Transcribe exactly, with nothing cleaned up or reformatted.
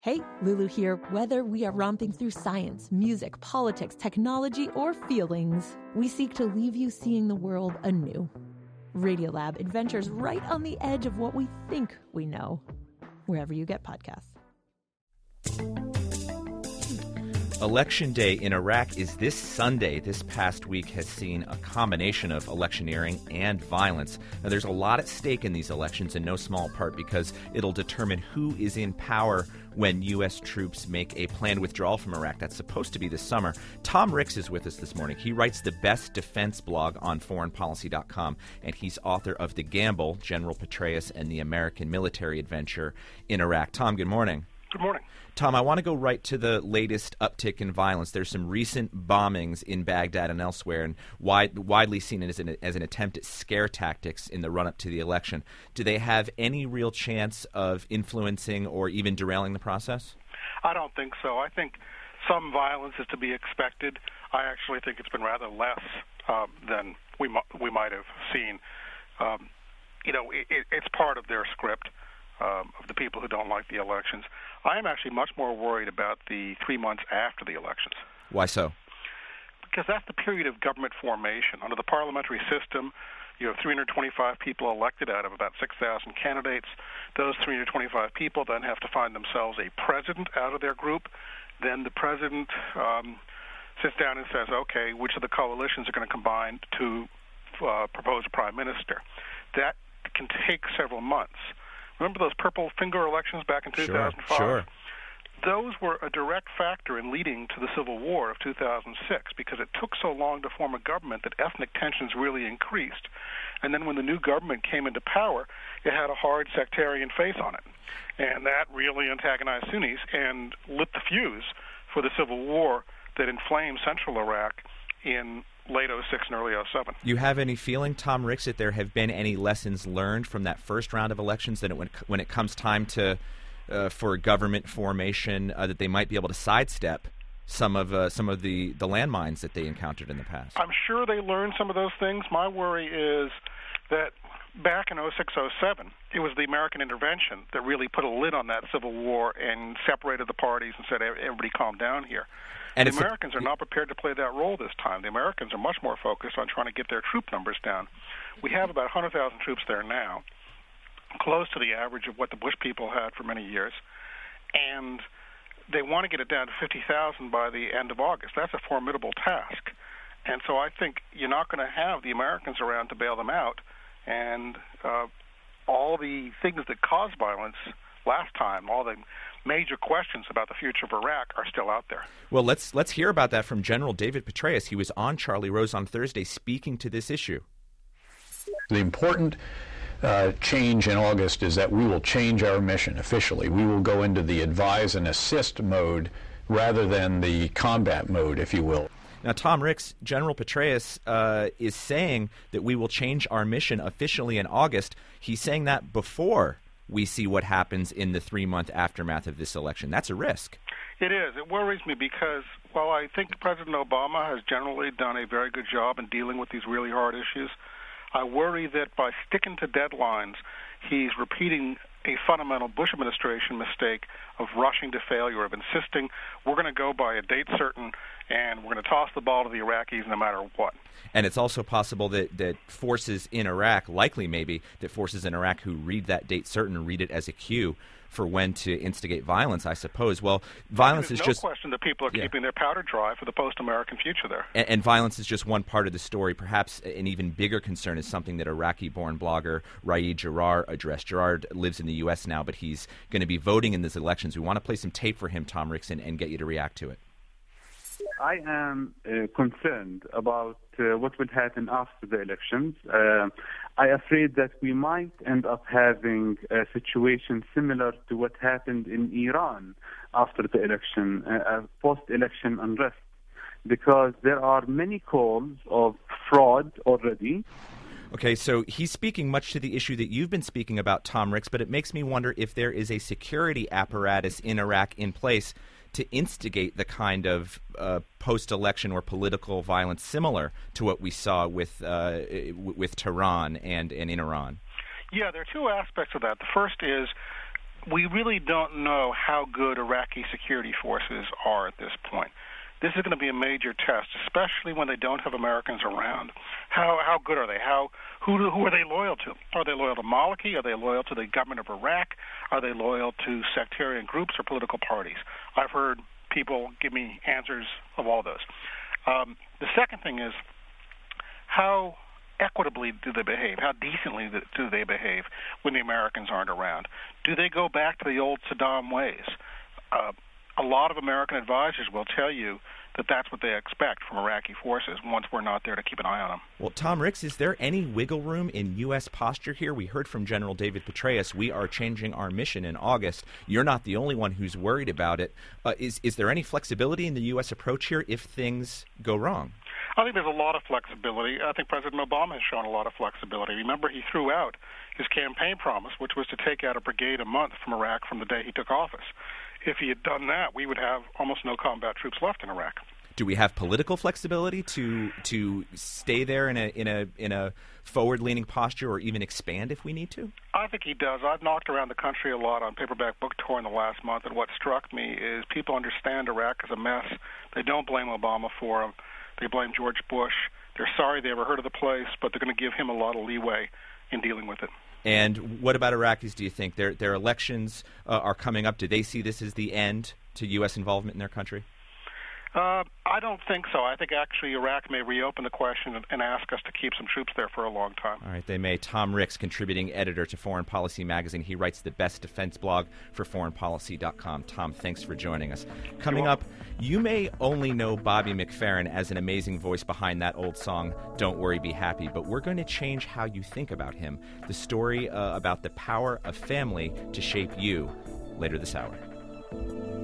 Hey, Lulu here. Whether we are romping through science, music, politics, technology, or feelings, we seek to leave you seeing the world anew. Radiolab adventures right on the edge of what we think we know, wherever you get podcasts. Election Day in Iraq is this Sunday. This past week has seen a combination of electioneering and violence. Now, there's a lot at stake in these elections, in no small part because it'll determine who is in power when U S troops make a planned withdrawal from Iraq. That's supposed to be this summer. Tom Ricks is with us this morning. He writes the Best Defense blog on foreign policy dot com, and he's author of The Gamble, General Petraeus and the American Military Adventure in Iraq. Tom, good morning. Good morning. Tom, I want to go right to the latest uptick in violence. There's some recent bombings in Baghdad and elsewhere, and wide, widely seen as an, as an attempt at scare tactics in the run-up to the election. Do they have any real chance of influencing or even derailing the process? I don't think so. I think some violence is to be expected. I actually think it's been rather less uh, than we, we might have seen. Um, you know, it, it's part of their script. Um, of the people who don't like the elections. I am actually much more worried about the three months after the elections. Why so? Because that's the period of government formation. Under the parliamentary system, you have three hundred twenty-five people elected out of about six thousand candidates. Those three hundred twenty-five people then have to find themselves a president out of their group. Then the president um, sits down and says, okay, which of the coalitions are going to combine to uh, propose a prime minister? That can take several months. Remember those purple finger elections back in two thousand five? Sure, sure. Those were a direct factor in leading to the Civil War of two thousand six because it took so long to form a government that ethnic tensions really increased. And then when the new government came into power, it had a hard sectarian face on it. And that really antagonized Sunnis and lit the fuse for the Civil War that inflamed central Iraq in late oh six and early oh seven. You have any feeling, Tom Ricks, that there have been any lessons learned from that first round of elections that it, when, when it comes time to uh, for government formation, uh, that they might be able to sidestep some of uh, some of the, the landmines that they encountered in the past? I'm sure they learned some of those things. My worry is that back in oh six oh seven, it was the American intervention that really put a lid on that Civil War and separated the parties and said, everybody calm down here. And the Americans a, are not prepared to play that role this time. The Americans are much more focused on trying to get their troop numbers down. We have about one hundred thousand troops there now, close to the average of what the Bush people had for many years. And they want to get it down to fifty thousand by the end of August. That's a formidable task. And so I think you're not going to have the Americans around to bail them out. And uh, all the things that caused violence last time, all the major questions about the future of Iraq are still out there. Well, let's let's hear about that from General David Petraeus. He was on Charlie Rose on Thursday speaking to this issue. The important uh, change in August is that we will change our mission officially. We will go into the advise and assist mode rather than the combat mode, if you will. Now, Tom Ricks, General Petraeus uh, is saying that we will change our mission officially in August. He's saying that before we see what happens in the three-month aftermath of this election. That's a risk. It is. It worries me because while I think President Obama has generally done a very good job in dealing with these really hard issues, I worry that by sticking to deadlines, he's repeating a fundamental Bush administration mistake of rushing to failure, of insisting we're going to go by a date certain and we're going to toss the ball to the Iraqis no matter what. And it's also possible that, that forces in Iraq, likely maybe, that forces in Iraq who read that date certain read it as a cue for when to instigate violence, I suppose. Well, violence is no just... no question that people are yeah. keeping their powder dry for the post-American future there. And, and violence is just one part of the story. Perhaps an even bigger concern is something that Iraqi-born blogger Raed Jarrar addressed. Jarrar lives in the U S now, but he's going to be voting in these elections. We want to play some tape for him, Tom Ricks, and, and get you to react to it. I am uh, concerned about uh, what will happen after the elections. Uh, I'm afraid that we might end up having a situation similar to what happened in Iran after the election, uh, post-election unrest, because there are many calls of fraud already. Okay, so he's speaking much to the issue that you've been speaking about, Tom Ricks, but it makes me wonder if there is a security apparatus in Iraq in place to instigate the kind of uh, post-election or political violence similar to what we saw with uh, with Tehran and, and in Iran. Yeah, there are two aspects of that. The first is we really don't know how good Iraqi security forces are at this point. This is going to be a major test, especially when they don't have Americans around. How how good are they? How who who are they loyal to? Are they loyal to Maliki? Are they loyal to the government of Iraq? Are they loyal to sectarian groups or political parties? I've heard people give me answers of all those. Um, the second thing is, how equitably do they behave? How decently do they behave when the Americans aren't around? Do they go back to the old Saddam ways? Uh, a lot of American advisors will tell you that that's what they expect from Iraqi forces once we're not there to keep an eye on them. Well, Tom Ricks, is there any wiggle room in U S posture here? We heard from General David Petraeus, we are changing our mission in August. You're not the only one who's worried about it. Uh, is, is there any flexibility in the U S approach here if things go wrong? I think there's a lot of flexibility. I think President Obama has shown a lot of flexibility. Remember, he threw out his campaign promise, which was to take out a brigade a month from Iraq from the day he took office. If he had done that, we would have almost no combat troops left in Iraq. Do we have political flexibility to to stay there in a in a in a forward-leaning posture, or even expand if we need to? I think he does. I've knocked around the country a lot on paperback book tour in the last month, and what struck me is people understand Iraq is a mess. They don't blame Obama for him. They blame George Bush. They're sorry they ever heard of the place, but they're going to give him a lot of leeway in dealing with it. And what about Iraqis, do you think? Their their elections uh, are coming up. Do they see this as the end to U S involvement in their country? Uh, I don't think so. I think actually Iraq may reopen the question and, and ask us to keep some troops there for a long time. All right, they may. Tom Ricks, contributing editor to Foreign Policy magazine. He writes the best defense blog for foreign policy dot com. Tom, thanks for joining us. Coming up, you may only know Bobby McFerrin as an amazing voice behind that old song, Don't Worry, Be Happy, but we're going to change how you think about him. The story uh, about the power of family to shape you later this hour.